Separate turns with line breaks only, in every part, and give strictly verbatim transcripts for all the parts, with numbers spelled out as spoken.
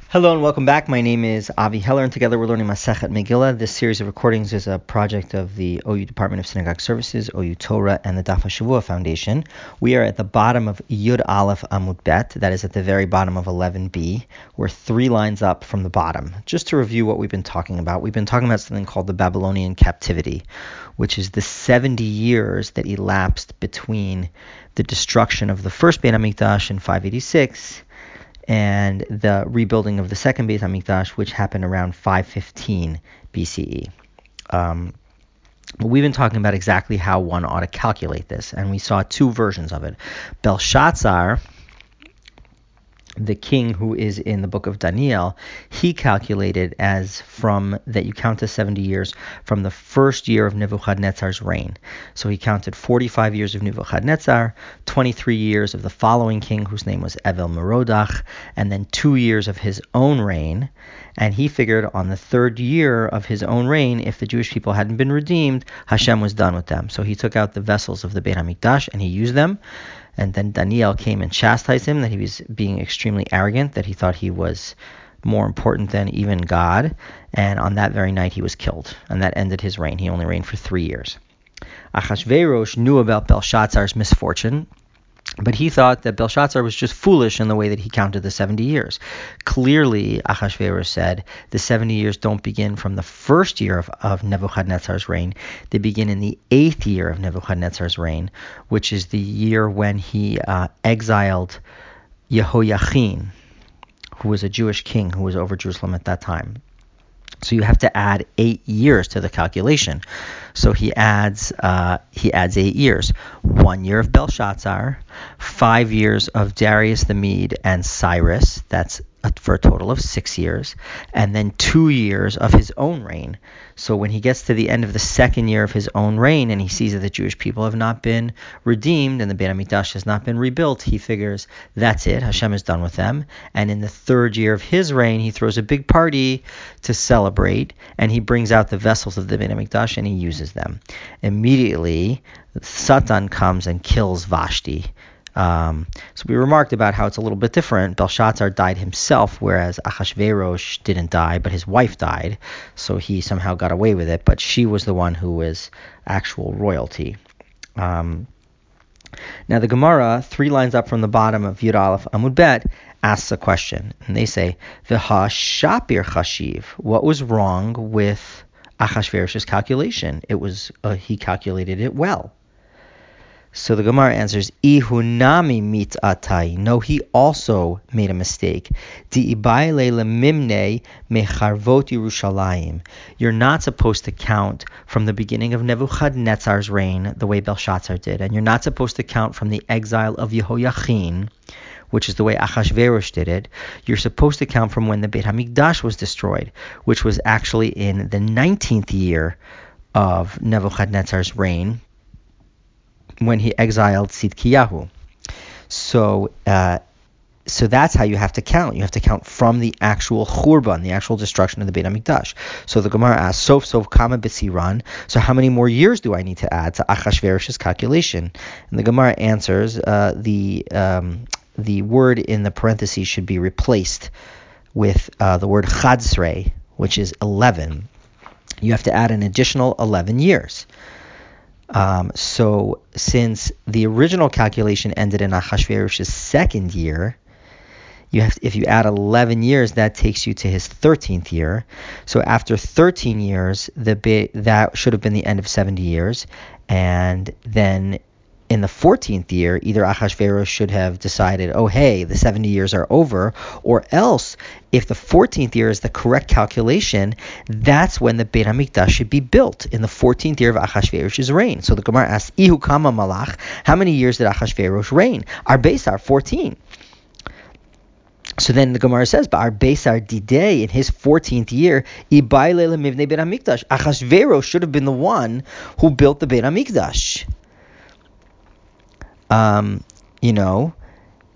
Hello and welcome back. My name is Avi Heller, and together we're learning Masechet Megillah. This series of recordings is a project of the O U Department of Synagogue Services, O U Torah, and the Daf HaShavua Foundation. We are at the bottom of Yud Aleph Amud Bet, that is at the very bottom of eleven b. We're three lines up from the bottom. Just to review what we've been talking about, we've been talking about something called the Babylonian captivity, which is the seventy years that elapsed between the destruction of the first Beit HaMikdash in five eighty-six and the rebuilding of the second Beit HaMikdash, which happened around five fifteen B C E. Um, we've been talking about exactly how one ought to calculate this, and we saw two versions of it. Belshazzar, the king who is in the book of Daniel, he calculated as from that you count to seventy years from the first year of Nebuchadnezzar's reign. So he counted forty-five years of Nebuchadnezzar, twenty-three years of the following king whose name was Evel Merodach, and then two years of his own reign. And he figured on the third year of his own reign, if the Jewish people hadn't been redeemed, Hashem was done with them. So he took out the vessels of the Beit HaMikdash and he used them. And then Daniel came and chastised him that he was being extremely arrogant, that he thought he was more important than even God. And on that very night he was killed. And that ended his reign. He only reigned for three years. Achashverosh knew about Belshazzar's misfortune, but he thought that Belshazzar was just foolish in the way that he counted the seventy years. Clearly, Achashverosh said, the seventy years don't begin from the first year of, of Nebuchadnezzar's reign. They begin in the eighth year of Nebuchadnezzar's reign, which is the year when he uh, exiled Yehoiachin, who was a Jewish king who was over Jerusalem at that time. So you have to add eight years to the calculation. So he adds uh, he adds eight years. One year of Belshazzar, five years of Darius the Mede and Cyrus. That's for a total of six years. And then two years of his own reign. So when he gets to the end of the second year of his own reign and he sees that the Jewish people have not been redeemed and the Beit HaMikdash has not been rebuilt, he figures that's it, Hashem is done with them. And in the third year of his reign, he throws a big party to celebrate, and he brings out the vessels of the Beit HaMikdash and he uses them. Immediately, Satan comes and kills Vashti. Um, so we remarked about how it's a little bit different. Belshazzar died himself, whereas Achashverosh didn't die, but his wife died, so he somehow got away with it, but she was the one who was actual royalty. Um, now the Gemara, three lines up from the bottom of Yud Aleph Amud Bet, asks a question, and they say, V'ha shapir chashiv, what was wrong with Achashverosh's calculation? It was, uh, he calculated it well. So the Gemara answers, Ihunami mit'atai. No, he also made a mistake. Di'ibayle lemimne mecharvot Yerushalayim. You're not supposed to count from the beginning of Nebuchadnezzar's reign the way Belshazzar did, and you're not supposed to count from the exile of Yehoiachin, which is the way Achashverosh did it. You're supposed to count from when the Beit HaMikdash was destroyed, which was actually in the nineteenth year of Nebuchadnezzar's reign, when he exiled Tzidkiyahu. So uh, so that's how you have to count. You have to count from the actual Churban, the actual destruction of the Beit HaMikdash. So the Gemara asks, Sof Sof Kama B'Siran, so how many more years do I need to add to Achashverosh's calculation? And the Gemara answers, uh, the um, the word in the parentheses should be replaced with uh, the word Chadsrei, which is eleven. You have to add an additional eleven years. Um, so since the original calculation ended in Achashverosh's second year, you have to, if you add eleven years, that takes you to his thirteenth year. So after thirteen years, the bit, that should have been the end of seventy years, and then in the fourteenth year, either Achashverosh should have decided, oh, hey, the seventy years are over, or else, if the fourteenth year is the correct calculation, that's when the Beit HaMikdash should be built, in the fourteenth year of Achashverosh's reign. So the Gemara asks, Ihu Kama Malach, how many years did Achashverosh reign? Our Beisar, fourteen. So then the Gemara says, but our Beisar Didei, in his fourteenth year, Ibayle lemivnei Beit HaMikdash. Achashverosh should have been the one who built the Beit HaMikdash. Um, you know,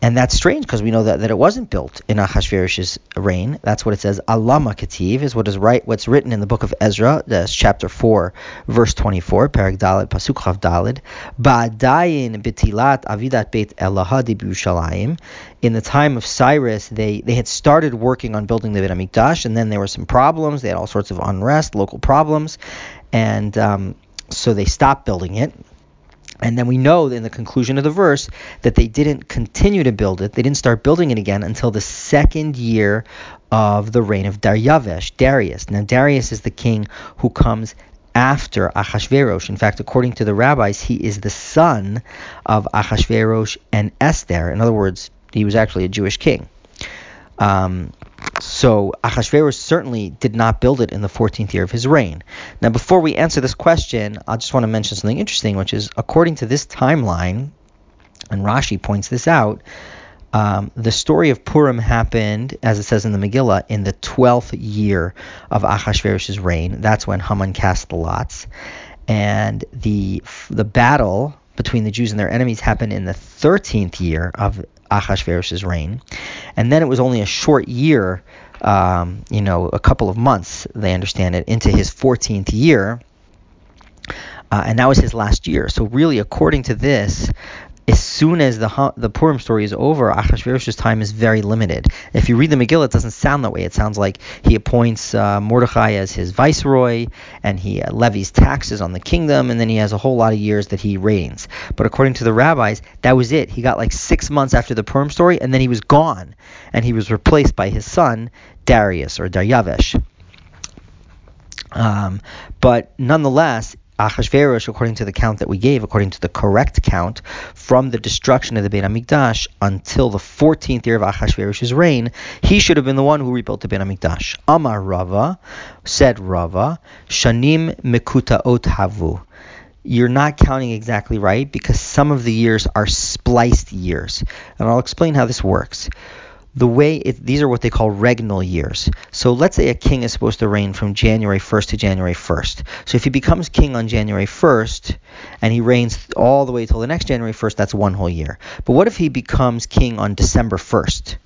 and that's strange because we know that, that it wasn't built in Achashverosh's reign. That's what it says. Alama Ketiv is what is right. What's written in the book of Ezra, that's chapter four, verse twenty-four, Perek Daled, Pasuk Chav Daled. Ba'adayin betilat avidat beit Elahadi b'Yushalayim. In the time of Cyrus, they they had started working on building the Beit Hamikdash, and then there were some problems. They had all sorts of unrest, local problems, and um, so they stopped building it. And then we know in the conclusion of the verse that they didn't continue to build it. They didn't start building it again until the second year of the reign of Daryavesh, Darius. Now, Darius is the king who comes after Achashverosh. In fact, according to the rabbis, he is the son of Achashverosh and Esther. In other words, he was actually a Jewish king. Um, so Achashverosh certainly did not build it in the fourteenth year of his reign. Now, before we answer this question, I just want to mention something interesting, which is according to this timeline, and Rashi points this out, um, the story of Purim happened, as it says in the Megillah, in the twelfth year of Achashverosh's reign. That's when Haman cast the lots, and the the battle between the Jews and their enemies happened in the thirteenth year of Achashverosh's reign, and then it was only a short year, um, you know, a couple of months, they understand it, into his fourteenth year, uh, and that was his last year. So really, according to this, as soon as the the Purim story is over, Achashverosh's time is very limited. If you read the Megillah, it doesn't sound that way. It sounds like he appoints uh, Mordechai as his viceroy, and he uh, levies taxes on the kingdom, and then he has a whole lot of years that he reigns. But according to the rabbis, that was it. He got like six months after the Purim story, and then he was gone, and he was replaced by his son, Darius, or Daryavesh. Um, but nonetheless, Achashverosh, according to the count that we gave, according to the correct count, from the destruction of the Beit HaMikdash until the fourteenth year of Achashverosh's reign, he should have been the one who rebuilt the Beit HaMikdash. Amar Rava, said Rava, Shanim Mekutaot Havu. You're not counting exactly right because some of the years are spliced years. And I'll explain how this works. The way it, these are what they call regnal years. So let's say a king is supposed to reign from January first to January first. So if he becomes king on January first and he reigns all the way till the next January first, that's one whole year. But what if he becomes king on December first?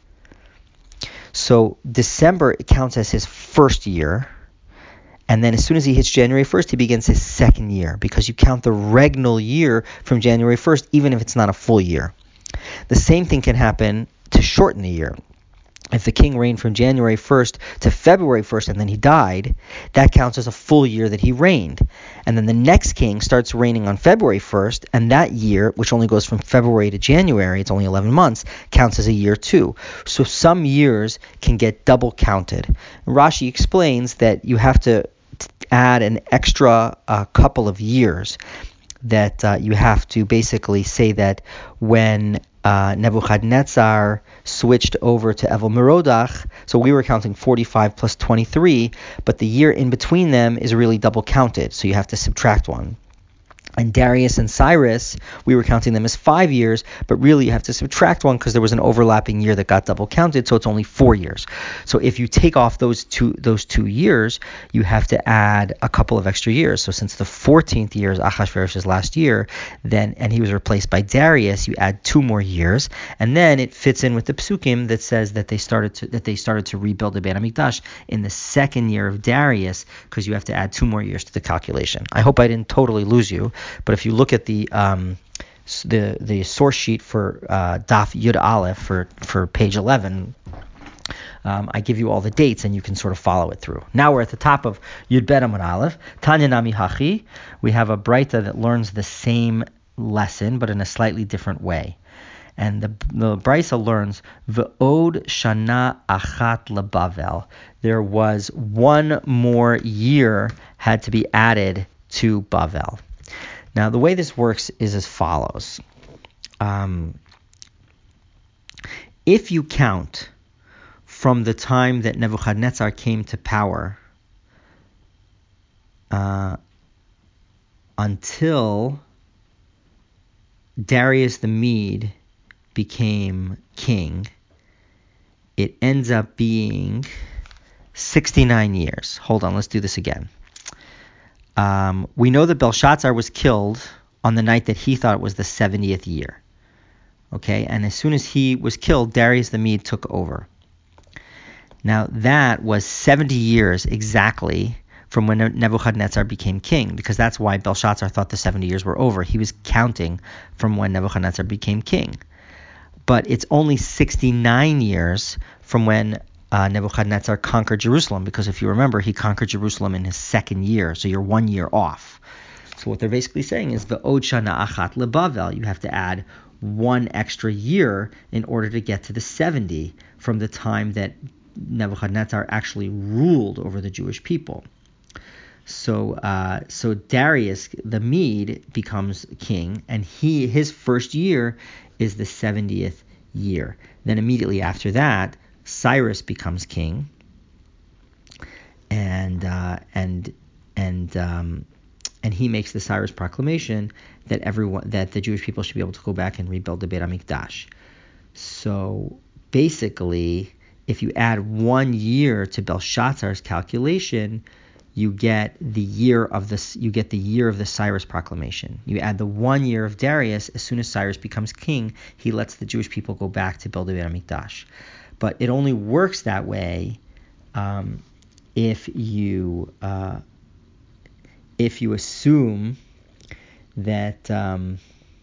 So December it counts as his first year, and then as soon as he hits January first, he begins his second year, because you count the regnal year from January first, even if it's not a full year. The same thing can happen to shorten the year. If the king reigned from January first to February first and then he died, that counts as a full year that he reigned. And then the next king starts reigning on February first, and that year, which only goes from February to January, it's only eleven months, counts as a year too. So some years can get double counted. Rashi explains that you have to add an extra uh, couple of years, that uh, you have to basically say that when uh, Nebuchadnezzar switched over to Evel Merodach, so we were counting forty-five plus twenty-three, but the year in between them is really double counted, so you have to subtract one. And Darius and Cyrus, we were counting them as five years, but really you have to subtract one because there was an overlapping year that got double counted, so it's only four years. So if you take off those two those two years, you have to add a couple of extra years. So since the fourteenth year is Achashverosh's last year, then and he was replaced by Darius, you add two more years, and then it fits in with the psukim that says that they started to that they started to rebuild the Beit HaMikdash in the second year of Darius, because you have to add two more years to the calculation. I hope I didn't totally lose you. But if you look at the um, the the source sheet for uh, Daf Yud Aleph for, for page eleven, um, I give you all the dates and you can sort of follow it through. Now we're at the top of Yud Bet Amud Aleph. Tanya Nami Hachi. We have a Breita that learns the same lesson but in a slightly different way. And the, the Brisa learns, V'od shana achat lebavel. There was one more year had to be added to Bavel. Now, the way this works is as follows. Um, if you count from the time that Nebuchadnezzar came to power uh, until Darius the Mede became king, it ends up being sixty-nine years. Hold on, let's do this again. Um, we know that Belshazzar was killed on the night that he thought it was the seventieth year. Okay, and as soon as he was killed, Darius the Mede took over. Now that was seventy years exactly from when Nebuchadnezzar became king, because that's why Belshazzar thought the seventy years were over. He was counting from when Nebuchadnezzar became king. But it's only sixty-nine years from when uh, Nebuchadnezzar conquered Jerusalem, because if you remember, he conquered Jerusalem in his second year, so you're one year off. So what they're basically saying is V'od shana achat leBavel, you have to add one extra year in order to get to the seventy from the time that Nebuchadnezzar actually ruled over the Jewish people. So uh, so Darius the Mede becomes king, and he his first year is the seventieth year. Then immediately after that, Cyrus becomes king, and uh, and and um, and he makes the Cyrus proclamation that everyone that the Jewish people should be able to go back and rebuild the Beit HaMikdash. So basically, if you add one year to Belshazzar's calculation, you get the year of the you get the year of the Cyrus proclamation. You add the one year of Darius. As soon as Cyrus becomes king, he lets the Jewish people go back to build the Beit HaMikdash. But it only works that way um, if you uh, if you assume that um,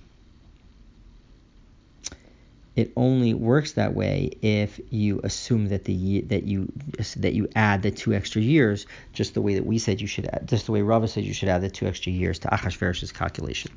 it only works that way if you assume that the that you that you add the two extra years, just the way that we said you should add, just the way Rava said you should add the two extra years to Achashverosh's calculation.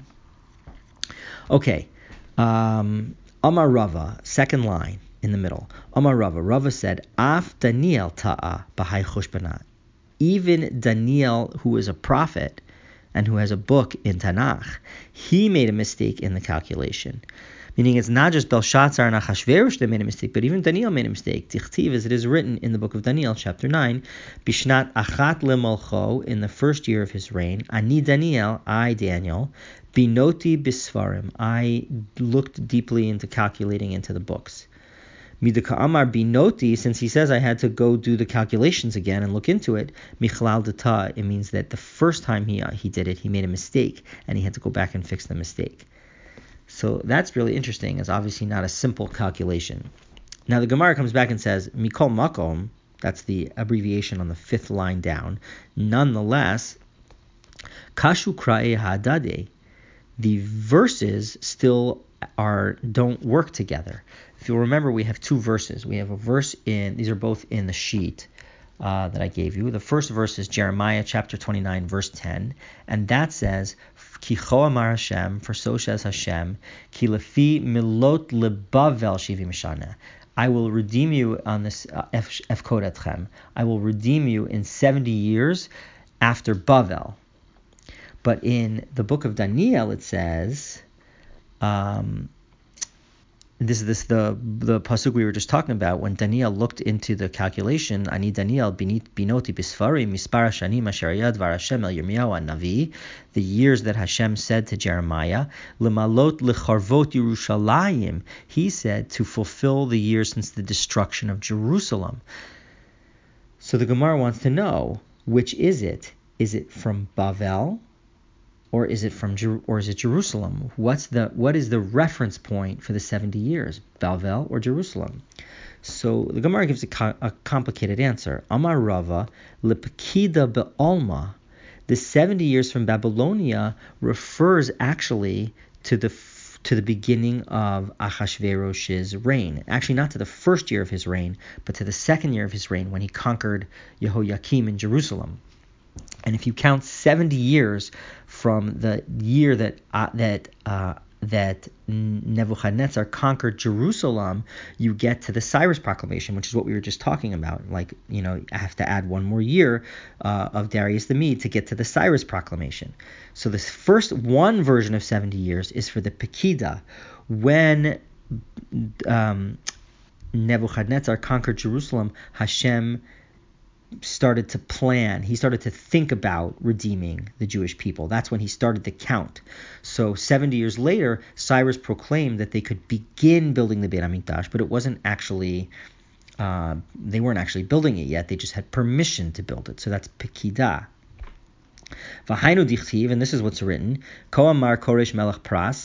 Okay, um, Amar Rava, second line in the middle. Amar Rava, Rava said, Af Daniel ta'a b'hai chushbana. Even Daniel, who is a prophet and who has a book in Tanakh, he made a mistake in the calculation. Meaning it's not just Belshazzar and Achashverosh that made a mistake, but even Daniel made a mistake. Tichtiv, as it is written in the book of Daniel, chapter nine, Bishnat achat lemalcho, in the first year of his reign, Ani Daniel, I Daniel, binoti bisfarim, I looked deeply into calculating into the books. Midaka Amar binoti, since he says I had to go do the calculations again and look into it, Michlal data, it means that the first time he uh, he did it, he made a mistake, and he had to go back and fix the mistake. So that's really interesting. It's obviously not a simple calculation. Now the Gemara comes back and says, Mikol Makom, that's the abbreviation on the fifth line down. Nonetheless, Kashu Kra'e Hadade, the verses still are don't work together. If you'll remember, we have two verses. We have a verse in, these are both in the sheet uh, that I gave you. The first verse is Jeremiah chapter twenty-nine, verse ten, and that says, Ki cho amar Hashem, for so says Hashem, ki lefi milot lebavel shivim shana. I will redeem you on this efkod etchem. I will redeem you in seventy years after Bavel. But in the book of Daniel, it says, um, this is this the the pasuk we were just talking about when Daniel looked into the calculation. Ani Daniel binoti bisfarim mispar shanim asher yadvar Hashem el Yirmiyahu Navi, the years that Hashem said to Jeremiah, lemalot lecharvot Yerushalayim. He said to fulfill the years since the destruction of Jerusalem. So the Gemara wants to know, which is it? Is it from Bavel? Or is it from Jer- or is it Jerusalem? What's the what is the reference point for the seventy years? Bavel or Jerusalem? So the Gemara gives a, co- a complicated answer. Amar Rava lepekida be'alma. The seventy years from Babylonia refers actually to the f- to the beginning of Achashverosh's reign. Actually, not to the first year of his reign, but to the second year of his reign when he conquered Yehoiakim in Jerusalem. And if you count seventy years from the year that uh, that uh, that Nebuchadnezzar conquered Jerusalem, you get to the Cyrus proclamation, which is what we were just talking about. Like, you know, I have to add one more year uh, of Darius the Mede to get to the Cyrus proclamation. So this first one version of seventy years is for the Pekida. When um, Nebuchadnezzar conquered Jerusalem, Hashem started to plan, he started to think about redeeming the Jewish people. That's when he started to count. So seventy years later, Cyrus proclaimed that they could begin building the Beit HaMikdash, but it wasn't actually, uh, they weren't actually building it yet. They just had permission to build it. So that's Pekidah. V'hainu dichtiv, and this is what's written, Ko amar Koresh melech pras,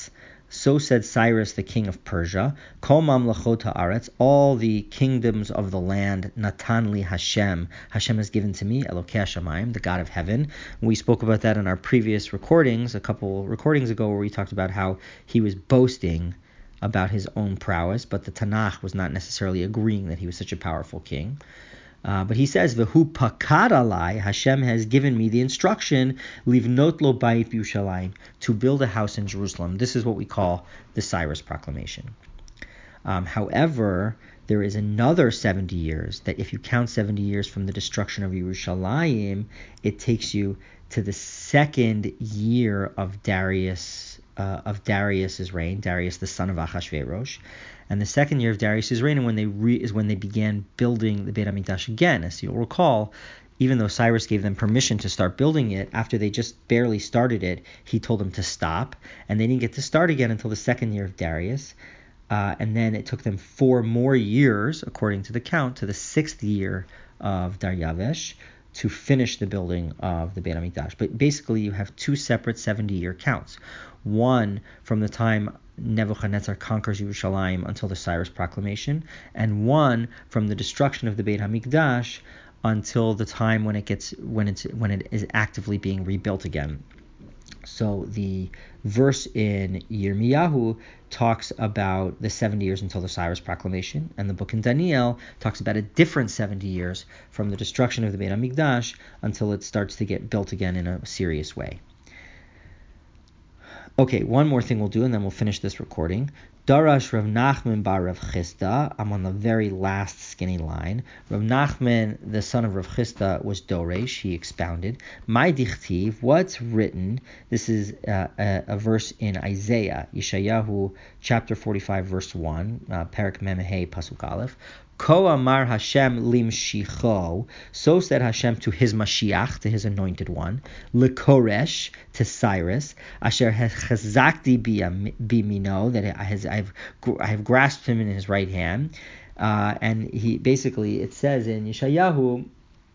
So said Cyrus, the king of Persia, Kol mamlachot haaretz, all the kingdoms of the land, Natan li Hashem, Hashem has given to me, Elokei Hashamayim, the God of heaven. We spoke about that in our previous recordings, a couple recordings ago, where we talked about how he was boasting about his own prowess, but the Tanakh was not necessarily agreeing that he was such a powerful king. Uh, but he says, "V'hu pakad alai," Hashem has given me the instruction, "livnot lo bayit b'Yushalayim," to build a house in Jerusalem. This is what we call the Cyrus proclamation. Um, however, there is another seventy years, that if you count seventy years from the destruction of Yerushalayim, it takes you to the second year of Darius uh, of Darius's reign, Darius the son of Achashverosh. And the second year of Darius' reign and when they re- is when they began building the Beit HaMikdash again. As you'll recall, even though Cyrus gave them permission to start building it, after they just barely started it, he told them to stop. And they didn't get to start again until the second year of Darius. Uh, and then it took them four more years, according to the count, to the sixth year of Daryavesh to finish the building of the Beit HaMikdash. But basically, you have two separate seventy-year counts. One from the time Nebuchadnezzar conquers Yerushalayim until the Cyrus proclamation, and one from the destruction of the Beit HaMikdash until the time when it gets when it's when it is actively being rebuilt again. So the verse in Yirmiyahu talks about the seventy years until the Cyrus proclamation, and the book in Daniel talks about a different seventy years from the destruction of the Beit HaMikdash until it starts to get built again in a serious way. Okay, one more thing we'll do, and then we'll finish this recording. Darash Rav Nachman bar Rav Chisda. I'm on the very last skinny line. Rav Nachman, the son of Rav Chisda, was Doresh. He expounded. My dichtiv, what's written? This is uh, a, a verse in Isaiah, Yeshayahu, chapter forty-five, verse one, uh, Perek Memehei, Pasuk Aleph. Ko amar Hashem limshicho, so said Hashem to his Mashiach, to his anointed one, lekoresh, to Cyrus, asher chazakti bimino, that I have I have grasped him in his right hand, uh, and he basically it says in Yeshayahu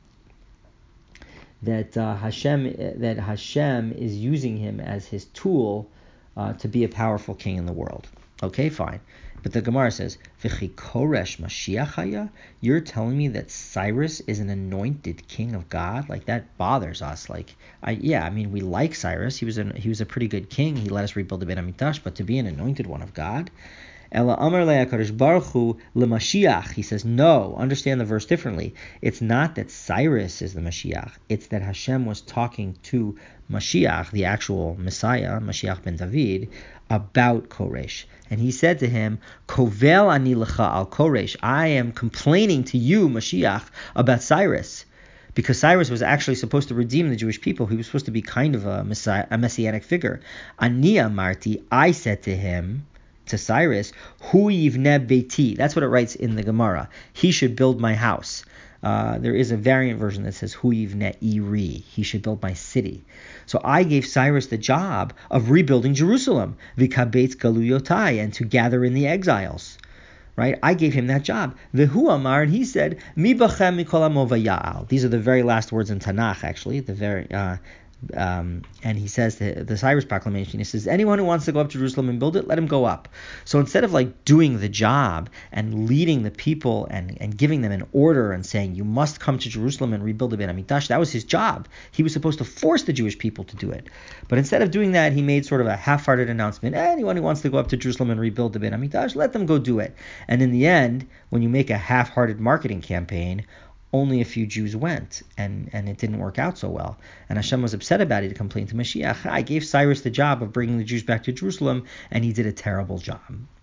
that uh, Hashem that Hashem is using him as his tool uh, to be a powerful king in the world. Okay, fine. But the Gemara says, V'chi koresh Mashiach haya? You're telling me that Cyrus is an anointed king of God? Like, that bothers us. Like, I yeah, I mean, we like Cyrus. He was a, he was a pretty good king. He let us rebuild the Beit HaMikdash, but to be an anointed one of God? Ela amar le'akadosh baruch hu leMashiach. He says, no, understand the verse differently. It's not that Cyrus is the Mashiach. It's that Hashem was talking to Mashiach, the actual Messiah, Mashiach ben David, about Koresh. And he said to him, Kovel ani lecha al Koresh. I am complaining to you, Mashiach, about Cyrus. Because Cyrus was actually supposed to redeem the Jewish people. He was supposed to be kind of a, messiah, a messianic figure. Ani amarti, I said to him, to Cyrus, Hu yivneh beiti. That's what it writes in the Gemara. He should build my house. Uh, there is a variant version that says Hu yivneh iri. He should build my city. So I gave Cyrus the job of rebuilding Jerusalem, v'kabetz galuyotai, and to gather in the exiles. Right? I gave him that job. V'hu amar, and he said, Mi bachem mikol hamo vaya'al. These are the very last words in Tanakh, actually. The very uh, Um, and he says the, the Cyrus proclamation, he says, anyone who wants to go up to Jerusalem and build it, let him go up. So instead of like doing the job and leading the people and, and giving them an order and saying, you must come to Jerusalem and rebuild the Beit HaMikdash, that was his job. He was supposed to force the Jewish people to do it. But instead of doing that, he made sort of a half-hearted announcement, anyone who wants to go up to Jerusalem and rebuild the Beit HaMikdash, let them go do it. And in the end, when you make a half-hearted marketing campaign, only a few Jews went, and, and it didn't work out so well. And Hashem was upset about it. He complained to Mashiach, I gave Cyrus the job of bringing the Jews back to Jerusalem, and he did a terrible job.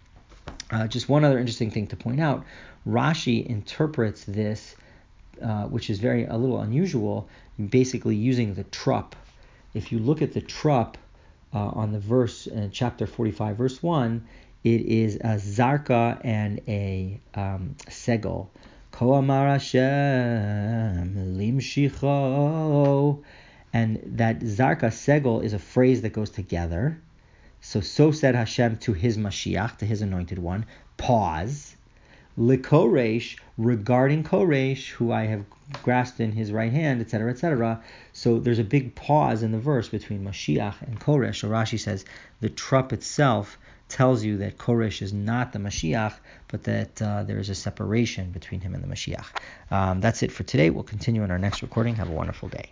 Uh, just one other interesting thing to point out, Rashi interprets this, uh, which is very a little unusual, basically using the trup. If you look at the trup uh, on the verse in chapter forty-five, verse one, it is a zarka and a um, segel. Ko amar Hashem limshicho, and that zarka segel is a phrase that goes together. So, so said Hashem to his Mashiach, to his anointed one. Pause. Likoresh, regarding Koresh, who I have grasped in his right hand, et cetera, et cetera. So there's a big pause in the verse between Mashiach and Koresh. So Rashi says the trup itself tells you that Koresh is not the Mashiach, but that uh, there is a separation between him and the Mashiach. Um, that's it for today. We'll continue in our next recording. Have a wonderful day.